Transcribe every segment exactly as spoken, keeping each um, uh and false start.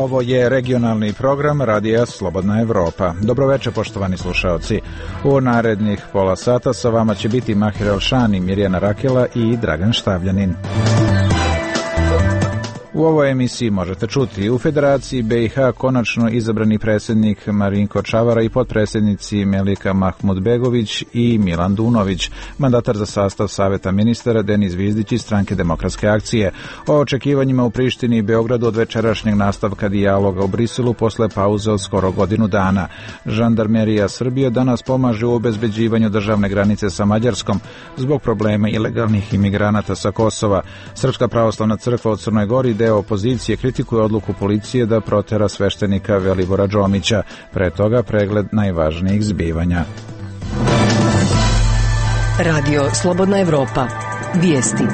Ovo je regionalni program Radija Slobodna Evropa. Dobroveče, poštovani slušaoci. U narednih pola sata sa vama će biti Mahir Elšani, Mirjana Rakela i Dragan Štavljanin. U ovoj emisiji možete čuti: u Federaciji be i ha konačno izabrani predsjednik Marinko Čavara i potpredsjednici Melika Mahmudbegović i Milan Dunović, mandatar za sastav Saveta ministara Denis Zvizdić iz Stranke demokratske akcije. O očekivanjima u Prištini i Beogradu od večerašnjeg nastavka dijaloga u Briselu posle pauze od skoro godinu dana. Žandarmerija Srbije danas pomaže u obezbeđivanju državne granice sa Mađarskom zbog problema ilegalnih imigranata sa Kosova. Srpska pravoslavna crkva u Crnoj Gori, deo opozicije, kritikuje odluku policije da protera sveštenika Velibora Džomića. Pre toga pregled najvažnijih zbivanja. Radio Slobodna Evropa. Vijesti.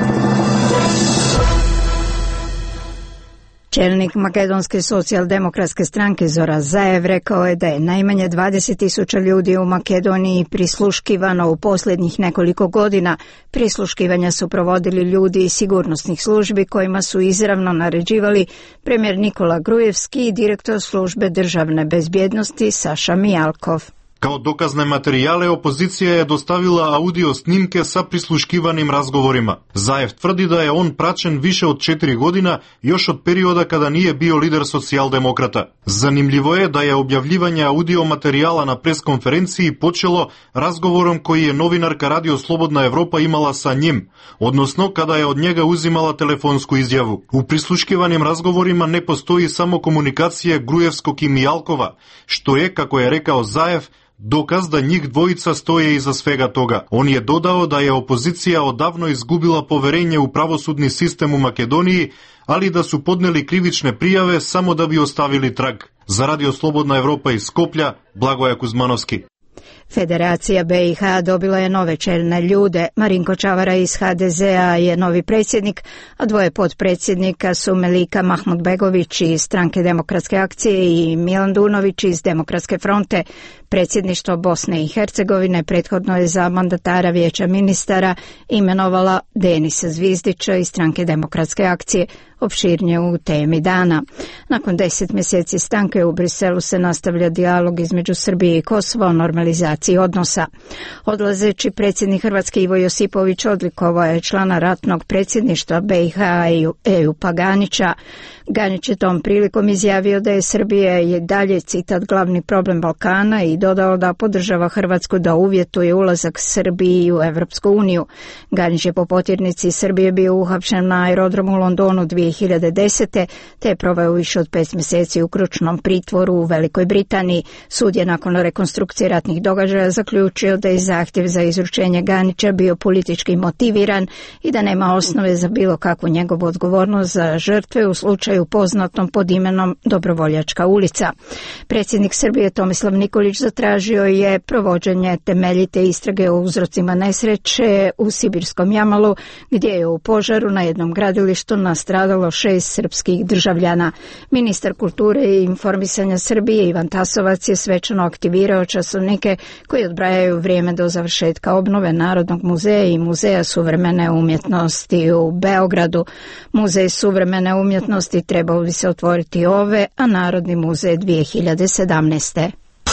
Čelnik Makedonske socijaldemokratske stranke Zoran Zaev rekao je da je najmanje dvadeset tisuća ljudi u Makedoniji prisluškivano u posljednjih nekoliko godina. Prisluškivanja su provodili ljudi iz sigurnosnih službi kojima su izravno naređivali premijer Nikola Grujevski i direktor službe državne bezbjednosti Saša Mijalkov. Kao dokazne materijale opozicija je dostavila audio snimke sa prisluškivanim razgovorima. Zaev tvrdi da je on praćen više od četiri godina, još od perioda kada nije bio lider socijaldemokrata. Zanimljivo je da je objavljivanje audio materijala na preskonferenciji počelo razgovorom koji je novinarka Radio Slobodna Evropa imala sa njim, odnosno kada je od njega uzimala telefonsku izjavu. U prisluškivanim razgovorima ne postoji samo komunikacija Grujevskog i Mijalkova, što je, kako je rekao Zaev, dokaz da njih dvojica stoje iza svega toga. On je dodao da je opozicija odavno izgubila poverenje u pravosudni sistem u Makedoniji, ali da su podneli krivične prijave samo da bi ostavili trag. Za Radio Slobodna Evropa iz Skoplja, Blagoje Kuzmanovski. Federacija be i ha dobila je nove čelne ljude. Marinko Čavara iz ha de zea je novi predsjednik, a dvoje potpredsjednika su Melika Mahmudbegović iz Stranke demokratske akcije i Milan Dunović iz Demokratske fronte. Predsjedništvo Bosne i Hercegovine prethodno je za mandatara Vijeća ministara imenovala Denisa Zvizdića iz Stranke demokratske akcije. Opširnije u temi dana. Nakon deset mjeseci stanke u Briselu se nastavlja dijalog između Srbije i Kosova o normalizaciji odnosa. Odlazeći predsjednik Hrvatske Ivo Josipović odlikovao je člana ratnog predsjedništva be i ha Ejupa Ganića. Ganić je tom prilikom izjavio da je Srbija i dalje, citat, glavni problem Balkana i dodao da podržava Hrvatsku da uvjetuje ulazak Srbiji u Evropsku uniju. Ganić je po potjernici Srbije bio uhapšen na aerodromu u Londonu dvije hiljade desete. te je proveo više od pet mjeseci u kručnom pritvoru u Velikoj Britaniji. Sud je nakon rekonstrukcije ratnih događaja zaključio da je zahtjev za izručenje Ganića bio politički motiviran i da nema osnove za bilo kakvu njegovu odgovornost za žrtve u slučaju poznatom pod imenom Dobrovoljačka ulica. Predsjednik Srbije Tomislav Nikolić zatražio je provođenje temeljite istrage o uzrocima nesreće u Sibirskom Jamalu, gdje je u požaru na jednom gradilištu nastradalo šest srpskih državljana. Ministar kulture i informisanja Srbije Ivan Tasovac je svečano aktivirao časovnike koji odbrajaju vrijeme do završetka obnove Narodnog muzeja i Muzeja suvremene umjetnosti u Beogradu. Muzej suvremene umjetnosti trebao bi se otvoriti ove, a Narodni muzej dvije hiljade sedamnaeste.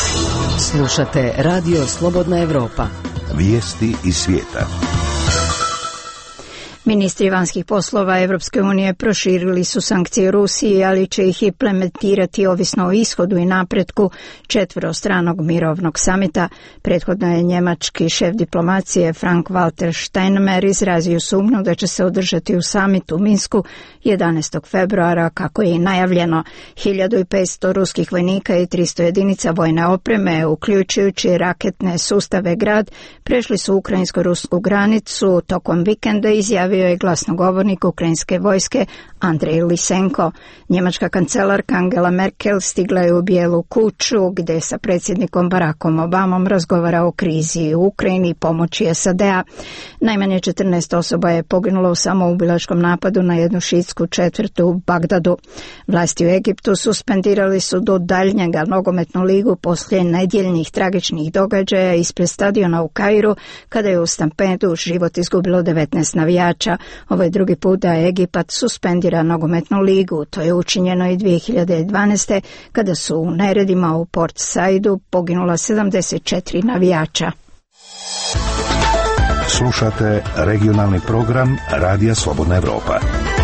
Slušate Radio Slobodna Evropa. Vijesti iz svijeta. Ministri vanjskih poslova Evropske unije proširili su sankcije Rusiji, ali će ih implementirati ovisno o ishodu i napretku četverostranog mirovnog samita. Prethodno je njemački šef diplomacije Frank-Walter Steinmeier izrazio sumnju da će se održati u samitu u Minsku jedanaestog februara, kako je i najavljeno. hiljadu petsto ruskih vojnika i tristo jedinica vojne opreme, uključujući raketne sustave Grad, prešli su ukrajinsko-rusku granicu tokom vikenda, izjavio je glasnogovornik ukrajinske vojske Andrej Lisenko. Njemačka kancelarka Angela Merkel stigla je u Bijelu kuću, gdje sa predsjednikom Barackom Obamom razgovara o krizi u Ukrajini i pomoći es a de a. Najmanje četrnaest osoba je poginulo u samoubilačkom napadu na jednu šiitsku četvrtu u Bagdadu. Vlasti u Egiptu suspendirali su do daljnjega nogometnu ligu poslije nedjeljnih tragičnih događaja ispred stadiona u Kairu, kada je u stampedu život izgubilo devetnaest navijača. navijača. Ovo je drugi put da Egipat suspendira nogometnu ligu. To je učinjeno i dvije hiljade dvanaeste. kada su u neredima u Port Saidu poginula sedamdeset četiri navijača. Slušate regionalni program Radija Slobodna Evropa.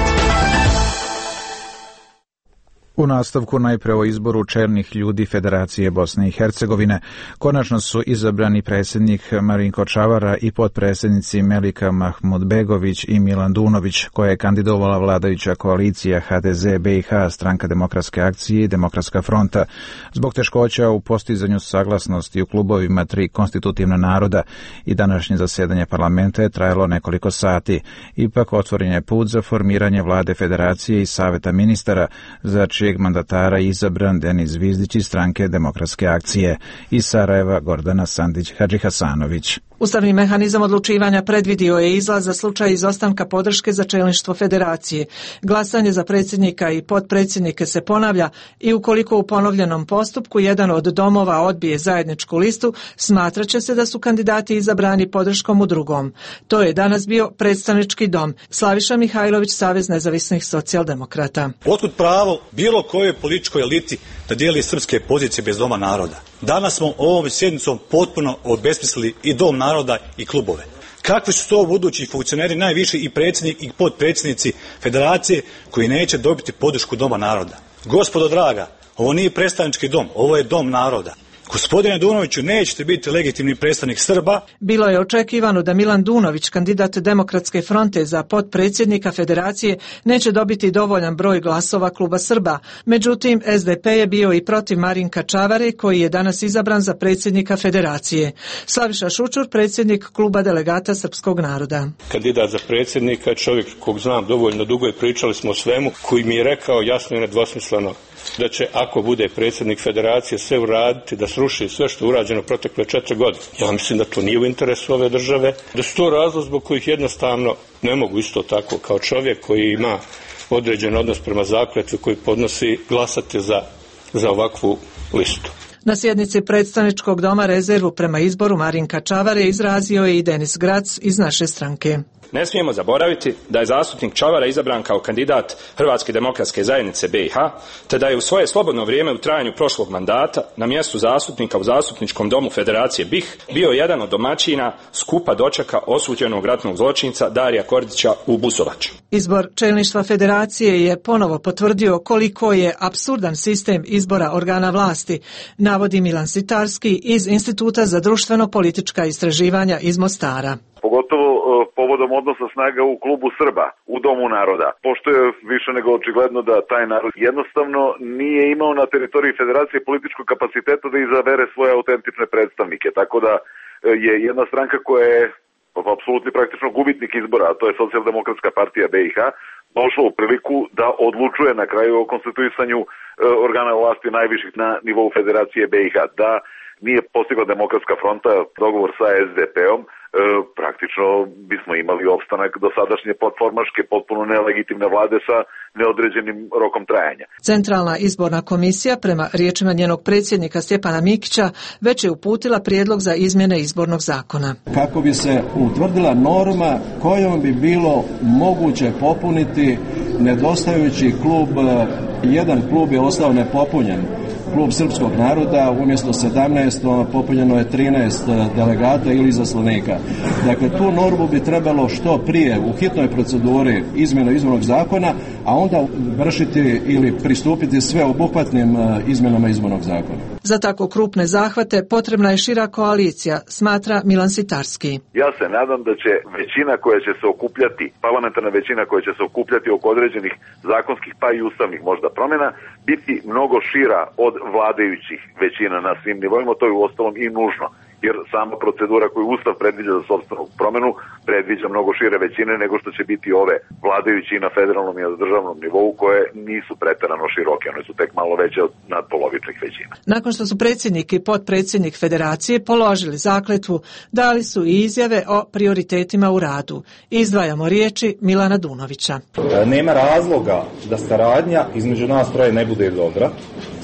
U nastavku najpre o izboru čelnih ljudi Federacije Bosne i Hercegovine. Konačno su izabrani predsjednik Marinko Čavara i potpredsjednici Melika Mahmudbegović i Milan Dunović, koje je kandidovala vladajuća koalicija H D Z B i H, Stranka demokratske akcije i Demokratska fronta. Zbog teškoća u postizanju saglasnosti u klubovima tri konstitutivna naroda i današnje zasjedanje parlamenta je trajalo nekoliko sati. Ipak otvoren je put za formiranje vlade Federacije i Saveta ministara, za čijeg mandatara izabran Denis Zvizdić iz Stranke demokratske akcije. Iz Sarajeva Gordana Sandić-Hadžihasanović. Ustavni mehanizam odlučivanja predvidio je izlaz za slučaj izostanka podrške za čelništvo Federacije. Glasanje za predsjednika i potpredsjednike se ponavlja i ukoliko u ponovljenom postupku jedan od domova odbije zajedničku listu, smatraće se da su kandidati izabrani podrškom u drugom. To je danas bio predstavnički dom. Slaviša Mihajlović, Savez nezavisnih socijaldemokrata. Otkud pravo bilo kojoj političkoj eliti da dijeli srpske pozicije bez doma naroda? Danas smo ovom sjednicom potpuno obesmislili i dom naroda i klubove. Kakvi su to budući funkcioneri, najviši i predsjednik i potpredsjednici Federacije, koji neće dobiti podršku doma naroda? Gospodo draga, ovo nije predstavnički dom, ovo je dom naroda. Gospodine Dunoviću, nećete biti legitimni predstavnik Srba. Bilo je očekivano da Milan Dunović, kandidat Demokratske fronte za potpredsjednika Federacije, neće dobiti dovoljan broj glasova kluba Srba. Međutim, S D P je bio i protiv Marinka Čavare, koji je danas izabran za predsjednika Federacije. Slaviša Šučur, predsjednik kluba delegata srpskog naroda. Kandidat za predsjednika, čovjek kog znam dovoljno dugo i pričali smo o svemu, koji mi je rekao jasno i nedvosmisleno da će, ako bude predsjednik Federacije, sve uraditi da sruši sve što je urađeno protekle četiri godine. Ja mislim da to nije u interesu ove države, da su to razlog zbog kojih jednostavno ne mogu isto tako kao čovjek koji ima određen odnos prema zakletvi koji podnosi, glasati za, za ovakvu listu. Na sjednici predstavničkog doma rezervu prema izboru Marinka Čavare izrazio je i Denis Grac iz naše stranke. Ne smijemo zaboraviti da je zastupnik Čavara izabran kao kandidat Hrvatske demokratske zajednice B i H, te da je u svoje slobodno vrijeme u trajanju prošlog mandata na mjestu zastupnika u zastupničkom domu Federacije B i H bio jedan od domaćina skupa dočeka osuđenog ratnog zločinca Darija Kordića u Busovaču. Izbor čelništva Federacije je ponovo potvrdio koliko je apsurdan sistem izbora organa vlasti, navodi Milan Sitarski iz Instituta za društveno-politička istraživanja iz Mostara. Pogotovo povodom odnosa snaga u klubu Srba, u Domu naroda, pošto je više nego očigledno da taj narod jednostavno nije imao na teritoriji Federacije političkog kapaciteta da izabere svoje autentične predstavnike, tako da je jedna stranka koja je apsolutni praktično gubitnik izbora, a to je Socijaldemokratska partija B i H, došla u priliku da odlučuje na kraju o konstituisanju organa vlasti najviših na nivou Federacije B i H, da nije postigla Demokratska fronta dogovor sa S D P-om, E, praktično bismo imali opstanak dosadašnje potformaške, potpuno nelegitimne vlade sa neodređenim rokom trajanja. Centralna izborna komisija, prema riječima njenog predsjednika Stjepana Mikića, već je uputila prijedlog za izmjene izbornog zakona. Kako bi se utvrdila norma kojom bi bilo moguće popuniti nedostajući klub, jedan klub je ostao nepopunjen. Klub srpskog naroda, umjesto sedamnaest popunjeno je trinaest delegata ili izaslanika. Dakle, tu normu bi trebalo što prije u hitnoj proceduri izmjena izbornog zakona, a onda vršiti ili pristupiti sveobuhvatnim izmjenama izbornog zakona. Za tako krupne zahvate potrebna je šira koalicija, smatra Milan Sitarski. Ja se nadam da će većina koja će se okupljati, parlamentarna većina koja će se okupljati oko određenih zakonskih pa i ustavnih možda promjena, biti mnogo šira od vladajućih većina na svim nivoima, to je uostalom i nužno, jer sama procedura koju Ustav predviđa za sopstvenu promjenu predviđa mnogo šire većine nego što će biti ove vladajući na federalnom i na državnom nivou, koje nisu preterano široke, one su tek malo veće od nadpolovičnih većina. Nakon što su predsjednik i potpredsjednik Federacije položili zakletvu, dali su i izjave o prioritetima u radu. Izdvajamo riječi Milana Dunovića. Nema razloga da saradnja između nas troje ne bude dobra.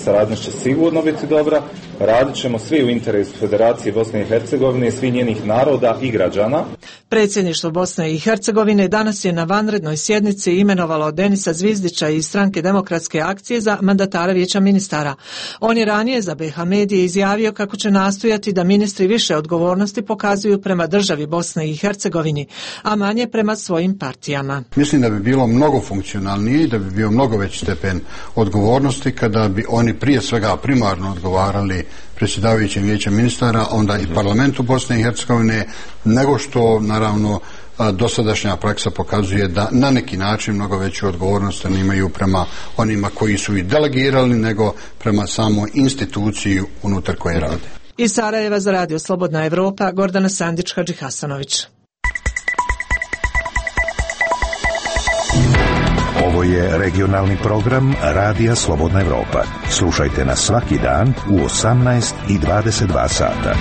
saradnja će sigurno biti dobra, radit ćemo svi u interesu Federacije Bosne i Hercegovine i svih njenih naroda i građana. Predsjedništvo Bosne i Hercegovine danas je na vanrednoj sjednici imenovalo Denisa Zvizdića iz Stranke demokratske akcije za mandatara Vijeća ministara. On je ranije za B H medije izjavio kako će nastojati da ministri više odgovornosti pokazuju prema državi Bosne i Hercegovini, a manje prema svojim partijama. Mislim da bi bilo mnogo funkcionalnije i da bi bio mnogo veći stepen odgovornosti kada bi oni prije svega primarno odgovarali predsjedavajućem Vijeća ministara, onda i parlamentu Bosne i Hercegovine, nego što naravno dosadašnja praksa pokazuje da na neki način mnogo veću odgovornost ne imaju prema onima koji su ih delegirali, nego prema samoj instituciji unutar koje rade. Iz Sarajeva za Radio Slobodna Evropa, Gordana Sandić-Hadži Hasanović. Ovo je regionalni program Radija Slobodna Evropa. Slušajte nas svaki dan u osamnaest i dvadeset dva sata.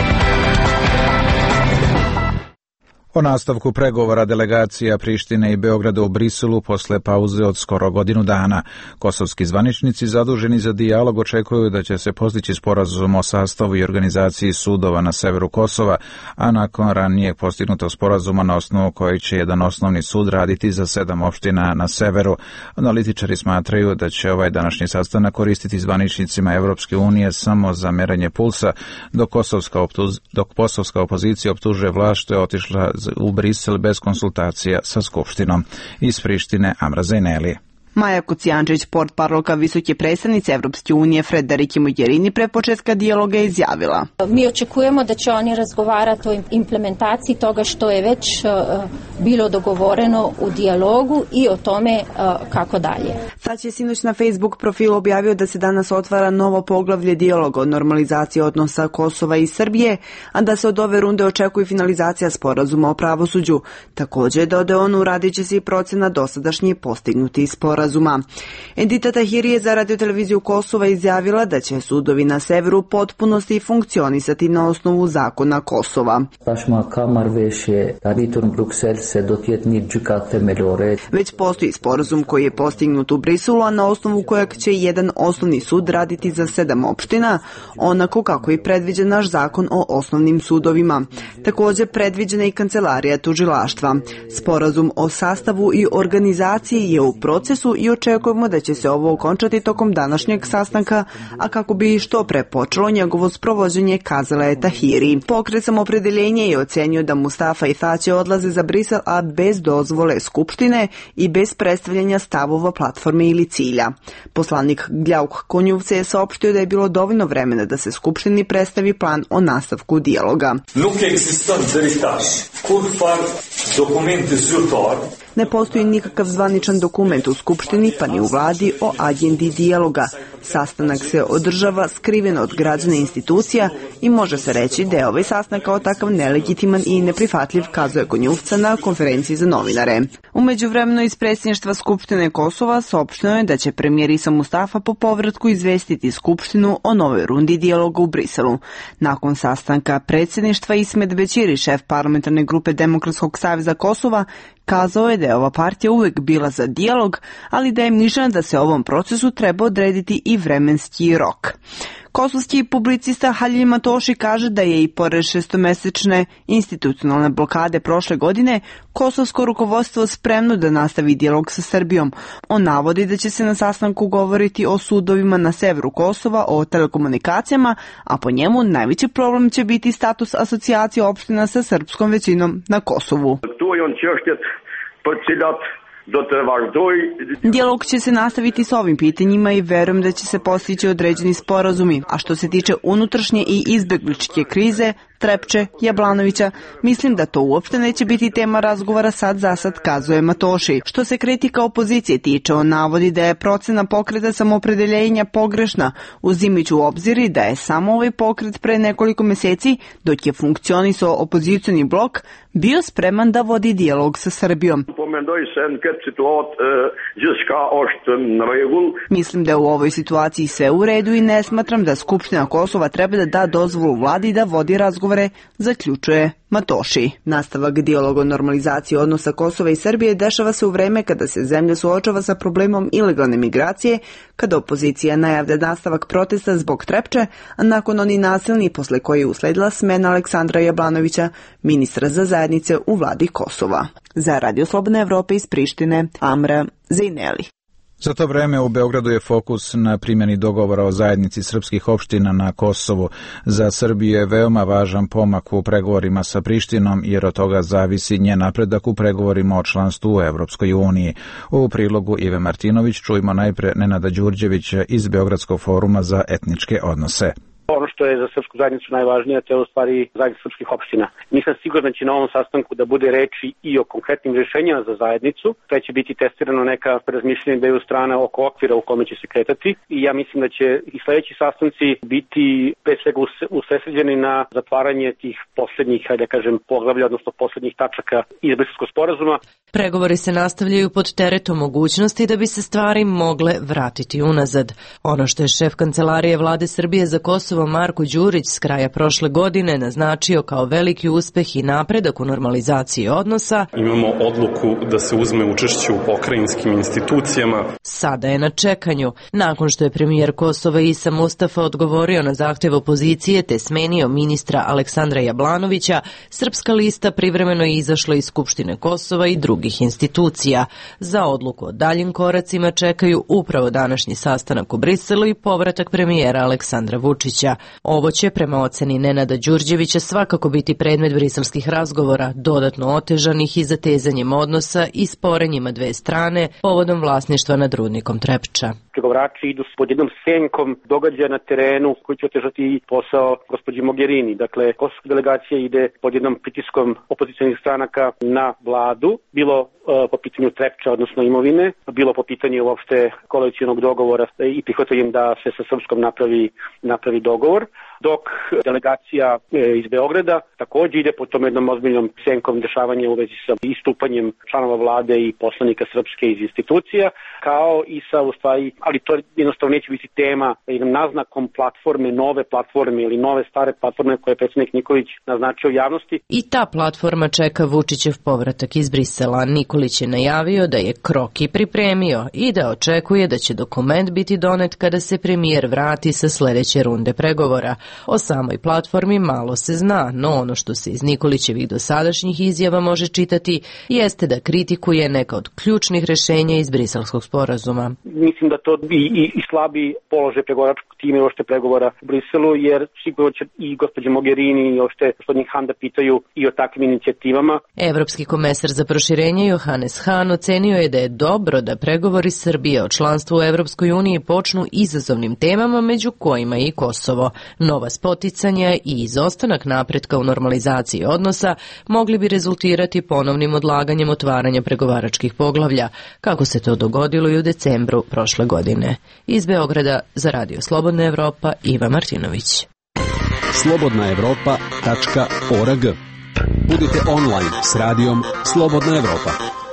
O nastavku pregovora delegacija Prištine i Beograda u Briselu posle pauze od skoro godinu dana. Kosovski zvaničnici zaduženi za dijalog očekuju da će se postići sporazum o sastavu i organizaciji sudova na severu Kosova, a nakon ranijeg postignutog sporazuma na osnovu kojeg će jedan osnovni sud raditi za sedam opština na severu. Analitičari smatraju da će ovaj današnji sastanak koristiti zvaničnicima Evropske unije samo za merenje pulsa, dok kosovska, optuz, dok kosovska opozicija optužuje vlast što je otišla u Brisel bez konsultacija sa Skupštinom. Iz Prištine Amra Zajneli. Maja Kocijančić, portparolka visoke predstavnice Evropske unije Frederike Mogherini, pre početka dijaloga je izjavila: Mi očekujemo da će oni razgovarati o implementaciji toga što je već uh, bilo dogovoreno u dijalogu i o tome uh, kako dalje. Sad je sinoć na Facebook profilu objavio da se danas otvara novo poglavlje dijaloga o normalizaciji odnosa Kosova i Srbije, a da se od ove runde očekuje finalizacija sporazuma o pravosuđu. Također, dodao on, uradit će se i procena dosadašnji postignuti sporazum. Edita Tahiri je za radioteleviziju Kosova izjavila da će sudovi na severu potpunosti funkcionisati na osnovu zakona Kosova. Već postoji sporazum koji je postignut u Briselu, a na osnovu kojeg će jedan osnovni sud raditi za sedam opština, onako kako je predviđen naš zakon o osnovnim sudovima. Također predviđena i kancelarija tužilaštva. Sporazum o sastavu i organizaciji je u procesu i očekujemo da će se ovo okončati tokom današnjeg sastanka, a kako bi što pre počelo njegovo sprovođenje, kazala je Tahiri. Pokret Samoopredjeljenje je ocenio da Mustafa i Thaće odlaze za Brisel, a bez dozvole Skupštine i bez predstavljanja stavova, platforme ili cilja. Poslanik Gljauk Konjuvce je saopštio da je bilo dovoljno vremena da se Skupštini predstavi plan o nastavku dijaloga. Ne postoji nikakav zvaničan dokument u Skupštini pa ni u vladi o agendi dijaloga. Sastanak se održava skriveno od građana i institucija i može se reći da je ovaj sastanak kao takav nelegitiman i neprihvatljiv, kazuje Konjuvca na konferenciji za novinare. U međuvremenu iz predsjedništva Skupštine Kosova saopšteno je da će premijer Isa Mustafa po povratku izvestiti Skupštinu o novoj rundi dijaloga u Briselu. Nakon sastanka predsjedništva Ismet Bećiri, šef parlamentarne grupe Demokratskog saveza Kosova, kazao je da je ova partija uvek bila za dijalog, ali da je mišljena da se ovom procesu treba odrediti i vremenski rok. Kosovski publicista Halil Matoši kaže da je i pored šestomesečne institucionalne blokade prošle godine kosovsko rukovodstvo spremno da nastavi dijalog sa Srbijom. On navodi da će se na sastanku govoriti o sudovima na severu Kosova, o telekomunikacijama, a po njemu najveći problem će biti status asocijacije opština sa srpskom većinom na Kosovu. Dijalog će se nastaviti s ovim pitanjima i verujem da će se postići određeni sporazumi, a što se tiče unutrašnje i izbegličke krize, Trepče, Jablanovića, mislim da to uopšte neće biti tema razgovora sad za sad, kazuje Matoši. Što se kritika opozicije tiče, on navodi da je procena pokreta Samoopredjeljenja pogrešna, uzimajući u obzir da je samo ovaj pokret pre nekoliko meseci, dok je funkcionisao opozicioni blok, bio spreman da vodi dijalog sa Srbijom. Mislim da je u ovoj situaciji sve u redu i ne smatram da Skupština Kosova treba da da dozvolu vladi da vodi razgovor razgovore, zaključuje Matoši. Nastavak dijaloga o normalizaciji odnosa Kosova i Srbije dešava se u vreme kada se zemlja suočava sa problemom ilegalne migracije, kada opozicija najavlja nastavak protesta zbog Trepče, a nakon oni nasilni posle koji je usledila smena Aleksandra Jablanovića, ministra za zajednice u vladi Kosova. Za Radio Slobodne Evrope iz Prištine, Amra Zejneli. Za to vreme u Beogradu je fokus na primjeni dogovora o zajednici srpskih opština na Kosovu. Za Srbiju je veoma važan pomak u pregovorima sa Prištinom, jer od toga zavisi njen napredak u pregovorima o članstvu u Evropskoj uniji. U prilogu Ive Martinović čujemo najpre Nenada Đurđevića iz Beogradskog foruma za etničke odnose. Ono što je za srpsku zajednicu najvažnije, to je u stvari zajednica srpskih opština. Nisam siguran da će na ovom sastanku da bude reči i o konkretnim rješenjima za zajednicu, te će biti testirano neka razmišljenja dveju strana oko okvira u kome će se kretati i ja mislim da će i sledeći sastanci biti pre svega usredsređeni na zatvaranje tih poslednjih, hajde da kažem, poglavlja, odnosno poslednjih tačaka iz Briselskog sporazuma. Pregovori se nastavljaju pod teretom mogućnosti da bi se stvari mogle vratiti unazad. Ono što je šef kancelarije vlade Srbije za Kosovo Marko Đurić s kraja prošle godine naznačio kao veliki uspeh i napredak u normalizaciji odnosa. Imamo odluku da se uzme učešće u pokrajinskim institucijama. Sada je na čekanju. Nakon što je premijer Kosova Isa Mustafa odgovorio na zahtev opozicije te smenio ministra Aleksandra Jablanovića, Srpska lista privremeno je izašla iz Skupštine Kosova i drugih institucija. Za odluku o daljim koracima čekaju upravo današnji sastanak u Briselu i povratak premijera Aleksandra Vučića. Ovo će, prema oceni Nenada Đurđevića, svakako biti predmet briselskih razgovora, dodatno otežanih i zatezanjem odnosa i sporenjima dve strane povodom vlasništva nad rudnikom Trepča. Pregovarači idu pod jednom senkom događaja na terenu koji će otežati posao gospođi Mogherini. Dakle, kosovska delegacija ide pod jednom pritiskom opozicionih stranaka na vladu, bilo uh, po pitanju Trepča, odnosno imovine, bilo po pitanju uopšte koalicionog dogovora i prihvatanjem da se sa Srpskom napravi, napravi dogovor, dok delegacija e, iz Beograda također ide po tom jednom ozbiljnom senkom dešavanja u vezi sa istupanjem članova vlade i poslanika Srpske iz institucija, kao i sa, u stvari, ali to jednostavno neće biti tema, jednom naznakom platforme, nove platforme ili nove stare platforme koje je predsjednik Nikolić naznačio javnosti. I ta platforma čeka Vučićev povratak iz Brisela. Nikolić je najavio da je kroki pripremio i da očekuje da će dokument biti donet kada se premijer vrati sa sledeće runde pregovora. O samoj platformi malo se zna, no ono što se iz Nikolićevih dosadašnjih izjava može čitati jeste da kritikuje neka od ključnih rešenja iz Briselskog sporazuma. Mislim da to i, i, i slabi položaj pregovaračkog tima i ošte pregovora u Briselu, jer sigurno će i gospođa Mogherini i ošte gospodin Han da pitaju i o takvim inicijativama. Evropski komesar za proširenje Johannes Hahn ocenio je da je dobro da pregovori Srbije o članstvu u Evropskoj uniji počnu izazovnim temama, među kojima i Kosovo. Nova spoticanja i izostanak napretka u normalizaciji odnosa mogli bi rezultirati ponovnim odlaganjem otvaranja pregovaračkih poglavlja, kako se to dogodilo i u decembru prošle godine. Iz Beograda za Radio Slobodna Evropa, Iva Martinović. slobodna evropa tačka org. Budite online s radijom Slobodna Evropa.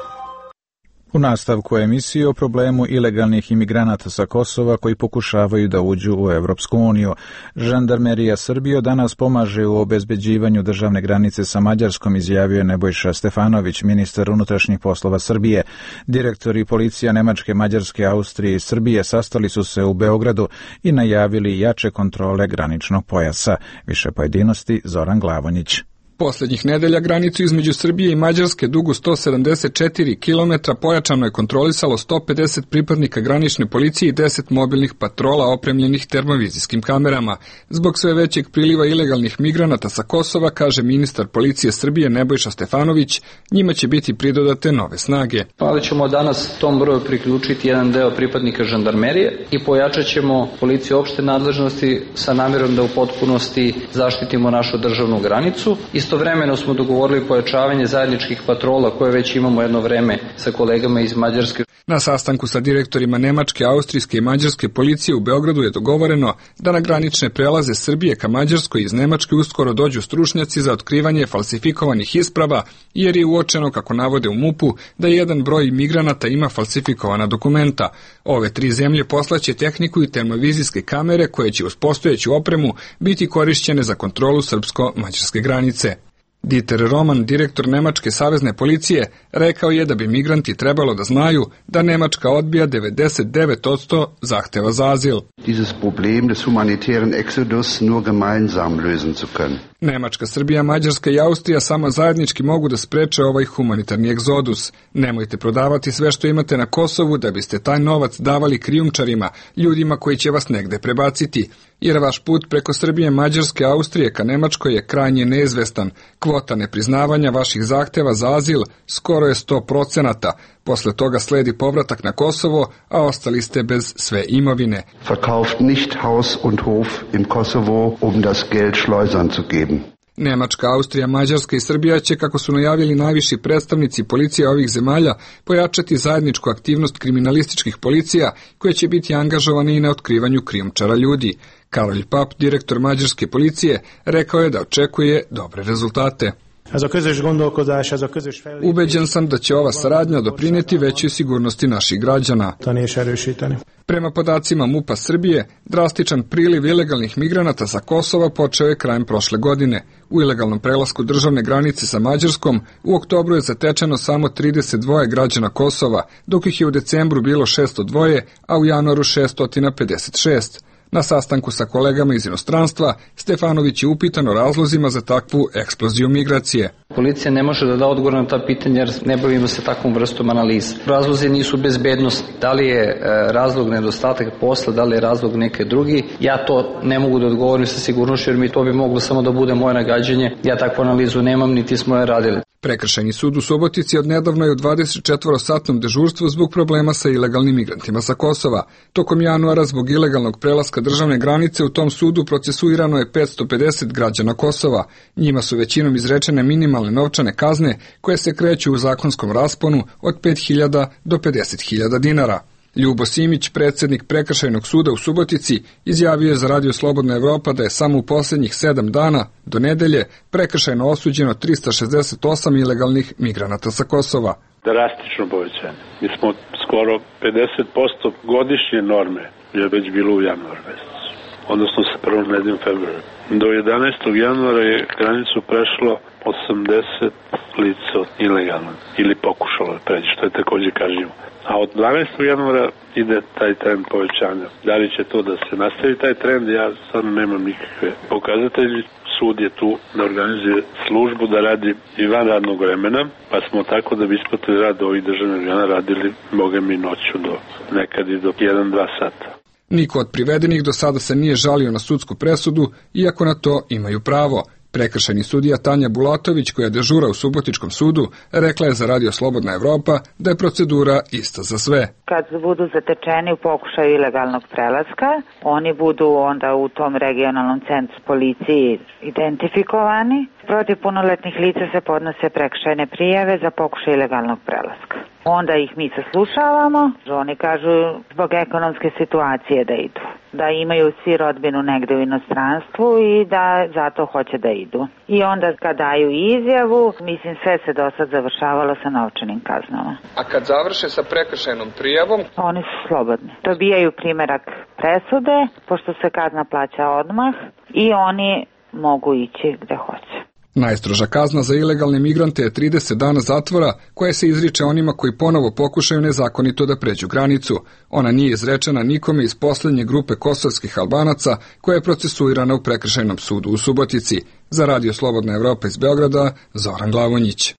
U nastavku emisije o problemu ilegalnih imigranata sa Kosova koji pokušavaju da uđu u Evropsku uniju. Žandarmerija Srbije danas pomaže u obezbeđivanju državne granice sa Mađarskom, izjavio je Nebojša Stefanović, ministar unutrašnjih poslova Srbije. Direktori policija Nemačke, Mađarske, Austrije i Srbije sastali su se u Beogradu i najavili jače kontrole graničnog pojasa. Više pojedinosti Zoran Glavonjić. Poslednjih nedelja granicu između Srbije i Mađarske dugu sto sedamdeset četiri kilometra pojačano je kontrolisalo sto pedeset pripadnika granične policije i deset mobilnih patrola opremljenih termovizijskim kamerama. Zbog sve većeg priliva ilegalnih migranata sa Kosova, kaže ministar policije Srbije Nebojša Stefanović, njima će biti pridodate nove snage. Ali ćemo danas tom broju priključiti jedan deo pripadnika žandarmerije i pojačat ćemo policiju opšte nadležnosti sa namjerom da u potpunosti zaštitimo našu državnu granicu. Isto Istovremeno smo dogovorili pojačavanje zajedničkih patrola koje već imamo jedno vreme sa kolegama iz Mađarske. Na sastanku sa direktorima Nemačke, Austrijske i Mađarske policije u Beogradu je dogovoreno da na granične prelaze Srbije ka Mađarskoj iz Nemačke uskoro dođu stručnjaci za otkrivanje falsifikovanih isprava, jer je uočeno, kako navode u MUP-u, da jedan broj migranata ima falsifikovana dokumenta. Ove tri zemlje poslaće tehniku i termovizijske kamere koje će uz postojeću opremu biti korišćene za kontrolu srpsko-mađarske granice. Dieter Roman, direktor Nemačke savezne policije, rekao je da bi migranti trebalo da znaju da Nemačka odbija devedeset devet posto zahteva za azil. Dieses Problem des humanitären Exodus nur gemeinsam lösen zu können. Nemačka, Srbija, Mađarska i Austrija samo zajednički mogu da spreče ovaj humanitarni egzodus. Nemojte prodavati sve što imate na Kosovu da biste taj novac davali krijumčarima, ljudima koji će vas negde prebaciti, jer vaš put preko Srbije, Mađarske, Austrije ka Nemačkoj je krajnje neizvestan. Kvota nepriznavanja vaših zahteva za azil skoro je sto procenata. Posle toga sledi povratak na Kosovo, a ostali ste bez sve imovine. Verkauft nicht Haus und Hof im Kosovo, um das Geld Schleusern zu geben. Nemačka, Austrija, Mađarska i Srbija će, kako su najavili najviši predstavnici policije ovih zemalja, pojačati zajedničku aktivnost kriminalističkih policija koje će biti angažovane i na otkrivanju krijumčara ljudi. Karolj Pap, direktor mađarske policije, rekao je da očekuje dobre rezultate. Ubeđen sam da će ova saradnja doprineti većoj sigurnosti naših građana. Prema podacima MUP-a Srbije, drastičan priliv ilegalnih migranata sa Kosova počeo je krajem prošle godine. U ilegalnom prelasku državne granice sa Mađarskom u oktobru je zatečeno samo trideset dva građana Kosova, dok ih je u decembru bilo šesto dva, a u januaru šesto pedeset šest. Na sastanku sa kolegama iz inostranstva, Stefanović je upitan o razlozima za takvu eksploziju migracije. Policija ne može da da odgovor na ta pitanja jer ne bavimo se takvom vrstom analize. Razlozi nisu bezbednosti. Da li je e, razlog nedostatak posla, da li je razlog neke drugi, ja to ne mogu da odgovorim sa sigurnošću jer mi to bi moglo samo da bude moje nagađanje. Ja takvu analizu nemam, niti smo je radili. Prekršajni sud u Subotici odnedavno je u dvadesetčetvorosatnom dežurstvu zbog problema sa ilegalnim migrantima sa Kosova. Tokom januara zbog ilegalnog prelaska državne granice u tom sudu procesuirano je petsto pedeset građana Kosova. Njima su većinom izrečene minimalne novčane kazne koje se kreću u zakonskom rasponu od pet hiljada do pedeset hiljada dinara. Ljubo Simić, predsjednik Prekršajnog suda u Subotici, izjavio je za Radio Slobodna Evropa da je samo u posljednjih sedam dana, do nedelje, prekršajno osuđeno trista šezdeset osam ilegalnih migranata sa Kosova. Drastično povećanje. Mi smo skoro pedeset posto godišnje norme je već bilo u januaru mesecu, odnosno sa prvom nedeljom februara. Do jedanaestog januara je granicu prešlo osamdeset lica ilegalno ili pokušalo da pređe, što je takođe kažnjivo. A od dvanaestog januara ide taj trend povećanja. Da li će to da se nastavi taj trend, ja sad nemam nikakve pokazatelji. Sud je tu da organizuje službu da radi i van radnog vremena, pa smo tako da bi isplatili rad ovih državnih organa radili boga mi noću do nekad i do jedan dva sata. Niko od privedenih do sada se nije žalio na sudsku presudu, iako na to imaju pravo. Prekršajni sudija Tanja Bulatović, koja dežura u Subotičkom sudu, rekla je za Radio Slobodna Evropa da je procedura ista za sve. Kad budu zatečeni u pokušaju ilegalnog prelaska, oni budu onda u tom regionalnom centru policiji identifikovani. Protiv punoletnih lica se podnose prekršajne prijave za pokušaj ilegalnog prelaska. Onda ih mi saslušavamo, oni kažu zbog ekonomske situacije da idu, da imaju svi rodbinu negde u inostranstvu i da zato hoće da idu. I onda kad daju izjavu, mislim sve se do sad završavalo sa novčanim kaznama. A kad završe sa prekršajnom prijavom? Oni su slobodni. Dobijaju primerak presude, pošto se kazna plaća odmah i oni mogu ići gde hoće. Najstroža kazna za ilegalne migrante je trideset dana zatvora koja se izriče onima koji ponovo pokušaju nezakonito da pređu granicu. Ona nije izrečena nikome iz poslednje grupe kosovskih Albanaca koja je procesuirana u Prekršajnom sudu u Subotici. Za Radio Slobodna Evropa iz Beograda, Zoran Glavonjić.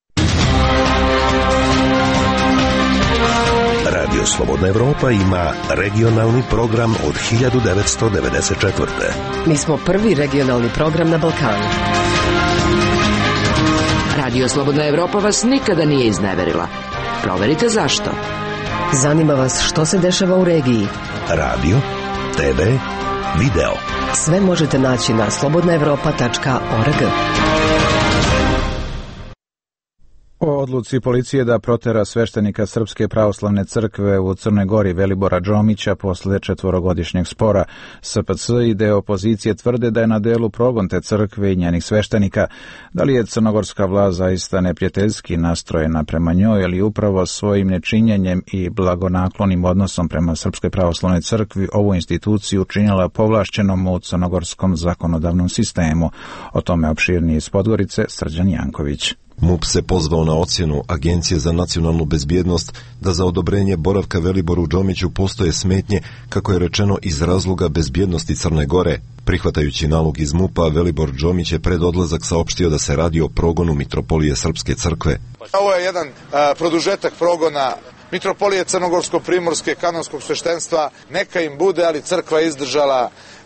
Radio Slobodna Evropa ima regionalni program od hiljadu devetsto devedeset četvrte. Mi smo prvi regionalni program na Balkanu. Radio Slobodna Evropa vas nikada nije izneverila. Proverite zašto. Zanima vas što se dešava u regiji. Radio, te ve, video. Sve možete naći na slobodna evropa tačka org. O odluci policije da protera sveštenika Srpske pravoslavne crkve u Crnoj Gori Velibora Džomića posle četvorogodišnjeg spora. S P C i deo opozicije tvrde da je na delu progon te crkve i njenih sveštenika. Da li je crnogorska vlast zaista neprijateljski nastrojena prema njoj ili upravo svojim nečinjenjem i blagonaklonim odnosom prema Srpskoj pravoslavnoj crkvi ovu instituciju učinila povlašćenom u crnogorskom zakonodavnom sistemu? O tome opširnije iz Podgorice Srđan Janković. MUP se pozvao na ocjenu Agencije za nacionalnu bezbjednost da za odobrenje boravka Veliboru Džomiću postoje smetnje, kako je rečeno, iz razloga bezbjednosti Crne Gore. Prihvatajući nalog iz MUP-a, Velibor Džomić je pred odlazak saopštio da se radi o progonu Mitropolije Srpske crkve. Ovo je jedan a, produžetak progona Mitropolije Crnogorsko-Primorske kanonskog sveštenstva. Neka im bude, ali crkva je izdržala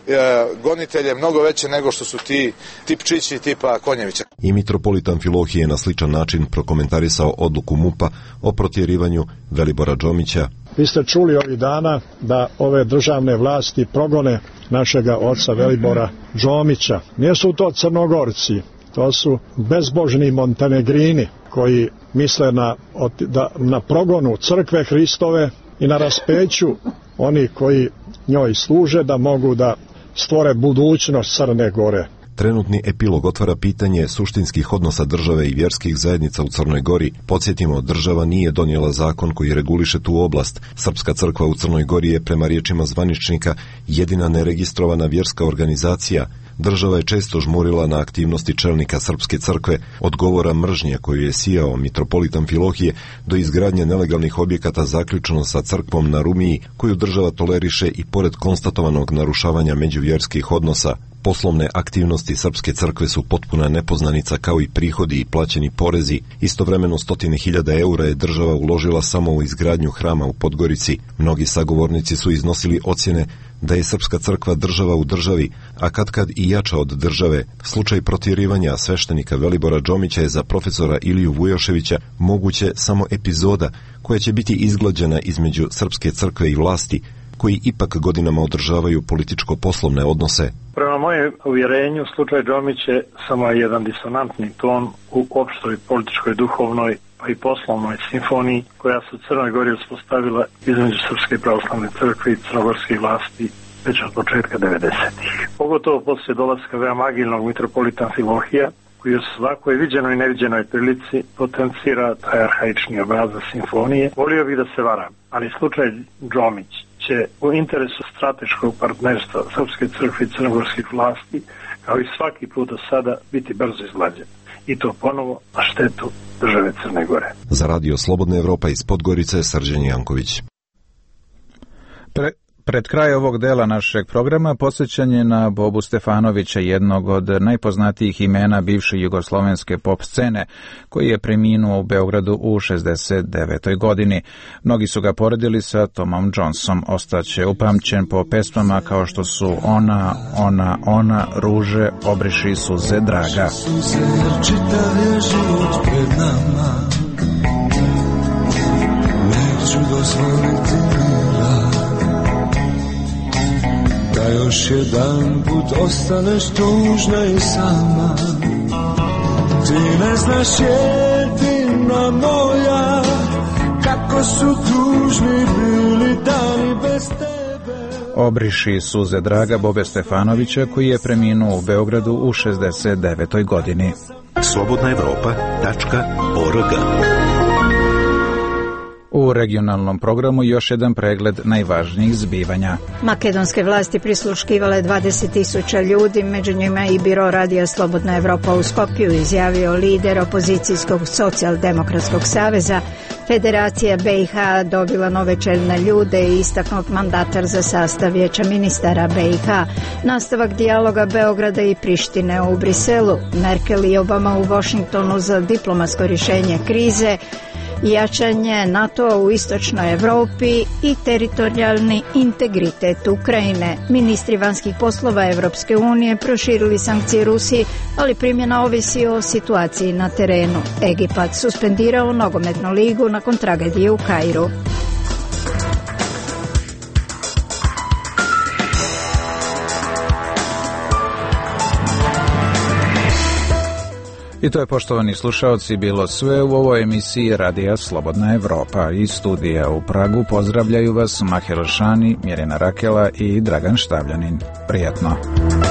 gonitelje mnogo veće nego što su ti tipčići tipa Konjevića. I mitropolit Amfilohije je na sličan način prokomentarisao odluku MUP-a o protjerivanju Velibora Džomića. Vi ste čuli ovih dana da ove državne vlasti progone našega oca Velibora Džomića. Nisu to Crnogorci, to su bezbožni Montenegrini koji misle na, na progonu crkve Hristove i na raspeću oni koji njoj služe da mogu da stvore budućnost Crne Gore. Trenutni epilog otvara pitanje suštinskih odnosa države i vjerskih zajednica u Crnoj Gori. Podsjetimo, država nije donijela zakon koji reguliše tu oblast. Srpska crkva u Crnoj Gori je, prema riječima zvaničnika, jedina neregistrovana vjerska organizacija. Država je često žmurila na aktivnosti čelnika Srpske crkve, od govora mržnje koju je sijao mitropolit Amfilohije do izgradnje nelegalnih objekata zaključno sa crkvom na Rumiji, koju država toleriše i pored konstatovanog narušavanja međuvjerskih odnosa. Poslovne aktivnosti Srpske crkve su potpuna nepoznanica, kao i prihodi i plaćeni porezi. Istovremeno stotine hiljada eura je država uložila samo u izgradnju hrama u Podgorici. Mnogi sagovornici su iznosili ocjene da je Srpska crkva država u državi, a katkad i jača od države. Slučaj protjerivanja sveštenika Velibora Džomića je za profesora Iliju Vujoševića moguće samo epizoda koja će biti izglađena između Srpske crkve i vlasti, koji ipak godinama održavaju političko-poslovne odnose. Prema mojem uvjerenju, slučaj Džomić je samo jedan disonantni ton u opštoj političkoj, duhovnoj pa i poslovnoj simfoniji koja se u Crnoj Gori uspostavila između Srpske pravoslavne crkve i crnogorskih vlasti već od početka devedesetih. Pogotovo poslije dolaska veoma agilnog mitropolita Amfilohija, koji u svakoj viđenoj i neviđenoj prilici potencira taj arhaični obrazac simfonije. Volio bih da se varam, ali slučaj Džomić će u interesu strateškog partnerstva Srpske crkve i crnogorskih vlasti, kao i svaki put do sada, biti brzo izglađen. I to ponovo na štetu države Crne Gore. Za Radio Slobodna Evropa iz Podgorice, Srđan Janković. Pre... Pred kraj ovog dela našeg programa posjećanje na Bobu Stefanovića, jednog od najpoznatijih imena bivše jugoslovenske pop scene, koji je preminuo u Beogradu u šezdeset devetoj godini. Mnogi su ga poredili sa Tomom Jonesom. Ostaće upamćen po pesmama kao što su Ona, Ona, Ona, Ruže, Obriši suze draga. Suze, čitav je život pred nama, neću dozvoliti mila, da još jedan put ostaneš tužna i sama. Ti ne znaš, jedina moja, kako su tužni bili dani bez tebe. Obriši suze draga Bobe Stefanovića, koji je preminuo u Beogradu u šezdeset devetoj godini. slobodna evropa tačka org. U regionalnom programu još jedan pregled najvažnijih zbivanja. Makedonske vlasti prisluškivale dvadeset tisuća ljudi, među njima i biro radija Slobodna Evropa u Skopju, izjavio lider opozicijskog socijaldemokratskog saveza. Federacija B i H dobila nove čelne ljude i istaknut mandatar za sastav vijeća ministara B i H. Nastavak dijaloga Beograda i Prištine u Briselu. Merkel i Obama u Washingtonu za diplomatsko rješenje krize. Jačanje NATO u istočnoj Evropi i teritorijalni integritet Ukrajine. Ministri vanjskih poslova Evropske unije proširili sankcije Rusiji, ali primjena ovisi o situaciji na terenu. Egipat suspendirao nogometnu ligu nakon tragedije u Kairu. I to je, poštovani slušaoci, bilo sve u ovoj emisiji Radija Slobodna Evropa. Iz studija u Pragu pozdravljaju vas Mahel Šani, Mirjana Rakela i Dragan Štavljanin. Prijatno.